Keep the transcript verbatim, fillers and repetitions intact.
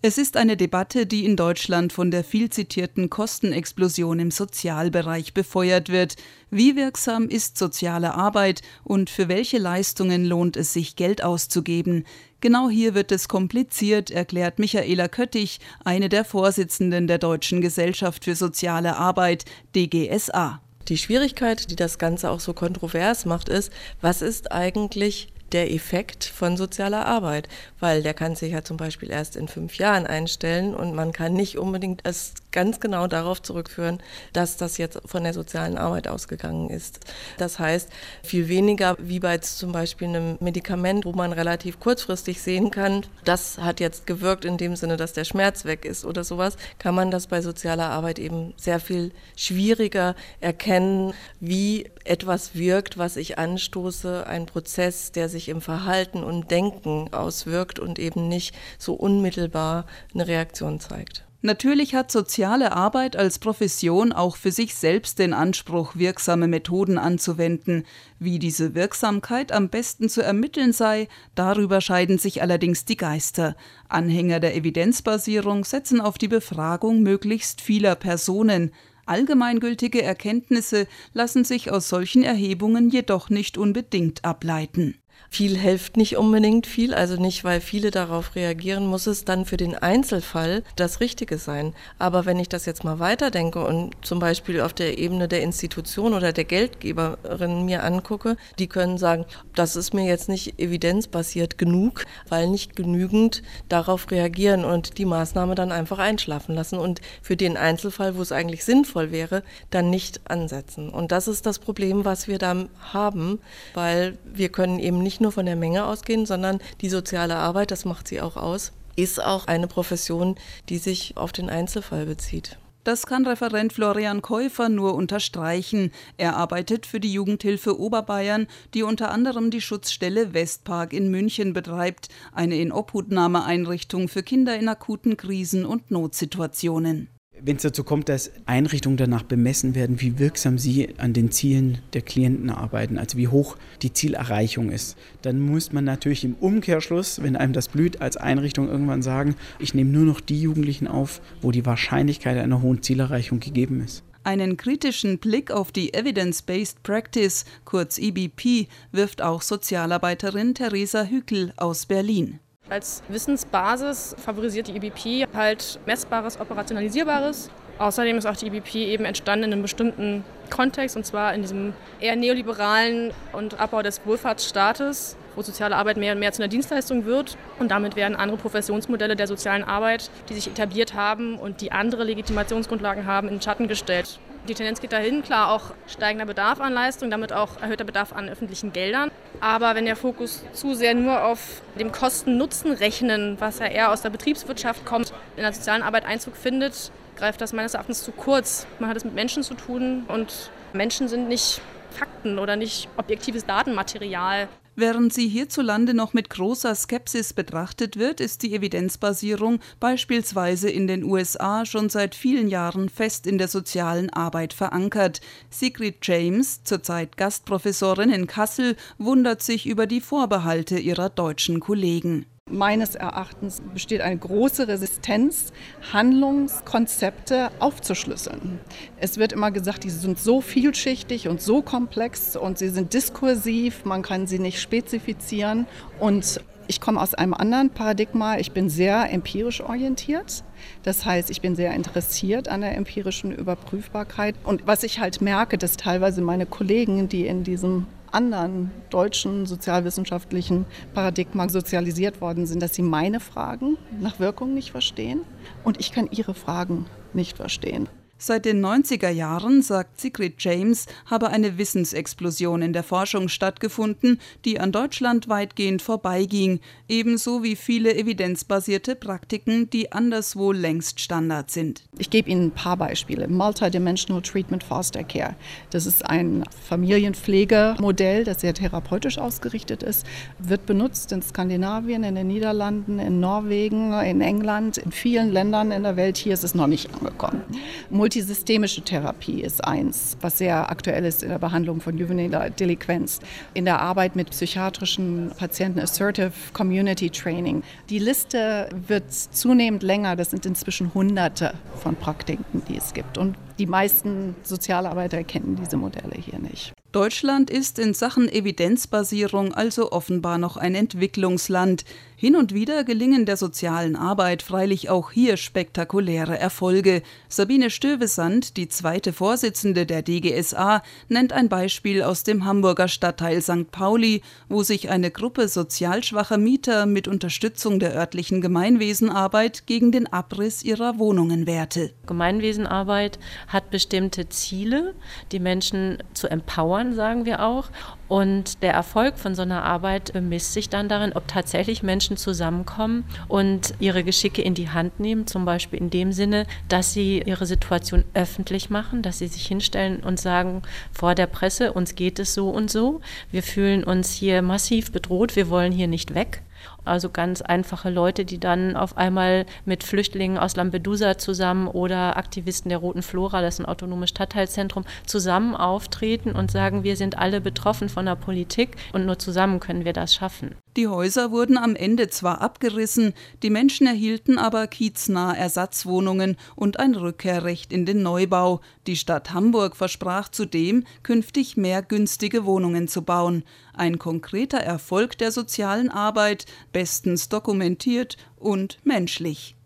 Es ist eine Debatte, die in Deutschland von der viel zitierten Kostenexplosion im Sozialbereich befeuert wird. Wie wirksam ist soziale Arbeit und für welche Leistungen lohnt es sich, Geld auszugeben? Genau hier wird es kompliziert, erklärt Michaela Köttich, eine der Vorsitzenden der Deutschen Gesellschaft für soziale Arbeit, D G S A. Die Schwierigkeit, die das Ganze auch so kontrovers macht, ist, was ist eigentlich der Effekt von sozialer Arbeit, weil der kann sich ja zum Beispiel erst in fünf Jahren einstellen und man kann nicht unbedingt es ganz genau darauf zurückführen, dass das jetzt von der sozialen Arbeit ausgegangen ist. Das heißt, viel weniger wie bei zum Beispiel einem Medikament, wo man relativ kurzfristig sehen kann, das hat jetzt gewirkt in dem Sinne, dass der Schmerz weg ist oder sowas, kann man das bei sozialer Arbeit eben sehr viel schwieriger erkennen, wie etwas wirkt, was ich anstoße, ein Prozess, der sich sich im Verhalten und Denken auswirkt und eben nicht so unmittelbar eine Reaktion zeigt. Natürlich hat soziale Arbeit als Profession auch für sich selbst den Anspruch, wirksame Methoden anzuwenden. Wie diese Wirksamkeit am besten zu ermitteln sei, darüber scheiden sich allerdings die Geister. Anhänger der Evidenzbasierung setzen auf die Befragung möglichst vieler Personen. Allgemeingültige Erkenntnisse lassen sich aus solchen Erhebungen jedoch nicht unbedingt ableiten. Viel hilft nicht unbedingt viel, also nicht, weil viele darauf reagieren, muss es dann für den Einzelfall das Richtige sein. Aber wenn ich das jetzt mal weiterdenke und zum Beispiel auf der Ebene der Institution oder der Geldgeberin mir angucke, die können sagen, das ist mir jetzt nicht evidenzbasiert genug, weil nicht genügend darauf reagieren und die Maßnahme dann einfach einschlafen lassen und für den Einzelfall, wo es eigentlich sinnvoll wäre, dann nicht ansetzen. Und das ist das Problem, was wir da haben, weil wir können eben nicht nur von der Menge ausgehen, sondern die soziale Arbeit, das macht sie auch aus, ist auch eine Profession, die sich auf den Einzelfall bezieht. Das kann Referent Florian Käufer nur unterstreichen. Er arbeitet für die Jugendhilfe Oberbayern, die unter anderem die Schutzstelle Westpark in München betreibt, eine Inobhutnahmeeinrichtung für Kinder in akuten Krisen und Notsituationen. Wenn es dazu kommt, dass Einrichtungen danach bemessen werden, wie wirksam sie an den Zielen der Klienten arbeiten, also wie hoch die Zielerreichung ist, dann muss man natürlich im Umkehrschluss, wenn einem das blüht, als Einrichtung irgendwann sagen, ich nehme nur noch die Jugendlichen auf, wo die Wahrscheinlichkeit einer hohen Zielerreichung gegeben ist. Einen kritischen Blick auf die Evidence-Based Practice, kurz E B P, wirft auch Sozialarbeiterin Theresa Hückel aus Berlin. Als Wissensbasis favorisiert die E B P halt Messbares, Operationalisierbares. Außerdem ist auch die E B P eben entstanden in einem bestimmten Kontext, und zwar in diesem eher neoliberalen und Abbau des Wohlfahrtsstaates, wo soziale Arbeit mehr und mehr zu einer Dienstleistung wird. Und damit werden andere Professionsmodelle der sozialen Arbeit, die sich etabliert haben und die andere Legitimationsgrundlagen haben, in den Schatten gestellt. Die Tendenz geht dahin, klar auch steigender Bedarf an Leistung, damit auch erhöhter Bedarf an öffentlichen Geldern. Aber wenn der Fokus zu sehr nur auf dem Kosten-Nutzen-Rechnen, was ja eher aus der Betriebswirtschaft kommt, in der sozialen Arbeit Einzug findet, greift das meines Erachtens zu kurz. Man hat es mit Menschen zu tun und Menschen sind nicht Fakten oder nicht objektives Datenmaterial. Während sie hierzulande noch mit großer Skepsis betrachtet wird, ist die Evidenzbasierung beispielsweise in den U S A schon seit vielen Jahren fest in der sozialen Arbeit verankert. Sigrid James, zurzeit Gastprofessorin in Kassel, wundert sich über die Vorbehalte ihrer deutschen Kollegen. Meines Erachtens besteht eine große Resistenz, Handlungskonzepte aufzuschlüsseln. Es wird immer gesagt, die sind so vielschichtig und so komplex und sie sind diskursiv, man kann sie nicht spezifizieren. Und ich komme aus einem anderen Paradigma, ich bin sehr empirisch orientiert. Das heißt, ich bin sehr interessiert an der empirischen Überprüfbarkeit. Und was ich halt merke, dass teilweise meine Kollegen, die in diesem anderen deutschen sozialwissenschaftlichen Paradigma sozialisiert worden sind, dass sie meine Fragen nach Wirkung nicht verstehen und ich kann ihre Fragen nicht verstehen. Seit den neunziger Jahren, sagt Sigrid James, habe eine Wissensexplosion in der Forschung stattgefunden, die an Deutschland weitgehend vorbeiging, ebenso wie viele evidenzbasierte Praktiken, die anderswo längst Standard sind. Ich gebe Ihnen ein paar Beispiele. Multidimensional Treatment Foster Care. Das ist ein Familienpflegemodell, das sehr therapeutisch ausgerichtet ist, wird benutzt in Skandinavien, in den Niederlanden, in Norwegen, in England, in vielen Ländern in der Welt. Hier ist es noch nicht angekommen. Multisystemische Therapie ist eins, was sehr aktuell ist in der Behandlung von juveniler Delinquenz. In der Arbeit mit psychiatrischen Patienten, Assertive Community Training. Die Liste wird zunehmend länger. Das sind inzwischen Hunderte von Praktiken, die es gibt. Und die meisten Sozialarbeiter kennen diese Modelle hier nicht. Deutschland ist in Sachen Evidenzbasierung also offenbar noch ein Entwicklungsland. Hin und wieder gelingen der sozialen Arbeit freilich auch hier spektakuläre Erfolge. Sabine Stövesand, die zweite Vorsitzende der D G S A, nennt ein Beispiel aus dem Hamburger Stadtteil Sankt Pauli, wo sich eine Gruppe sozial schwacher Mieter mit Unterstützung der örtlichen Gemeinwesenarbeit gegen den Abriss ihrer Wohnungen wehrte. Gemeinwesenarbeit hat bestimmte Ziele, die Menschen zu empowern, sagen wir auch. Und der Erfolg von so einer Arbeit bemisst sich dann darin, ob tatsächlich Menschen zusammenkommen und ihre Geschicke in die Hand nehmen, zum Beispiel in dem Sinne, dass sie ihre Situation öffentlich machen, dass sie sich hinstellen und sagen vor der Presse, uns geht es so und so, wir fühlen uns hier massiv bedroht, wir wollen hier nicht weg. Also ganz einfache Leute, die dann auf einmal mit Flüchtlingen aus Lampedusa zusammen oder Aktivisten der Roten Flora, das ist ein autonomes Stadtteilzentrum, zusammen auftreten und sagen, wir sind alle betroffen von der Politik und nur zusammen können wir das schaffen. Die Häuser wurden am Ende zwar abgerissen, die Menschen erhielten aber kieznahe Ersatzwohnungen und ein Rückkehrrecht in den Neubau. Die Stadt Hamburg versprach zudem, künftig mehr günstige Wohnungen zu bauen. Ein konkreter Erfolg der sozialen Arbeit, bestens dokumentiert und menschlich.